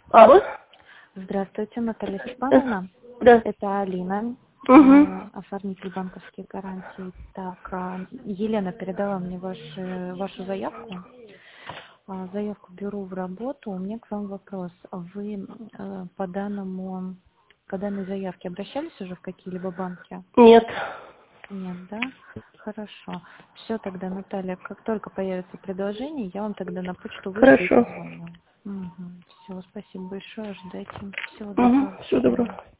Алло? Здравствуйте, Наталья Степановна. Да. Это Алина, Угу. оформитель банковских гарантий. Так, Елена передала мне вашу заявку. Заявку беру в работу. У меня к вам вопрос. Вы по данной заявке обращались уже в какие-либо банки? Нет. Нет, да? Хорошо. Все тогда, Наталья, как только появится предложение, я вам тогда на почту вышлю и Хорошо. позвоню. Угу. Все, спасибо большое, ждайте. Всего Угу. доброго. До Всего свидания. доброго.